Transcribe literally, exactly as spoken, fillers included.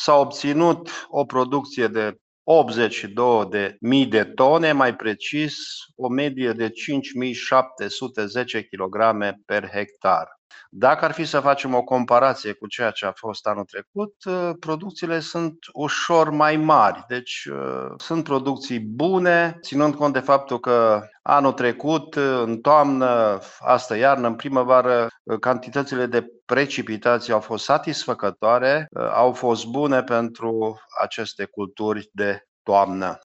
s-a obținut o producție de optzeci și două de mii de tone, mai precis o medie de cinci mii șapte sute zece kilograme per hectar. Dacă ar fi să facem o comparație cu ceea ce a fost anul trecut, producțiile sunt ușor mai mari. Deci sunt producții bune, ținând cont de faptul că anul trecut, în toamnă, astă iarnă, în primăvară, cantitățile de precipitații au fost satisfăcătoare, au fost bune pentru aceste culturi de toamnă.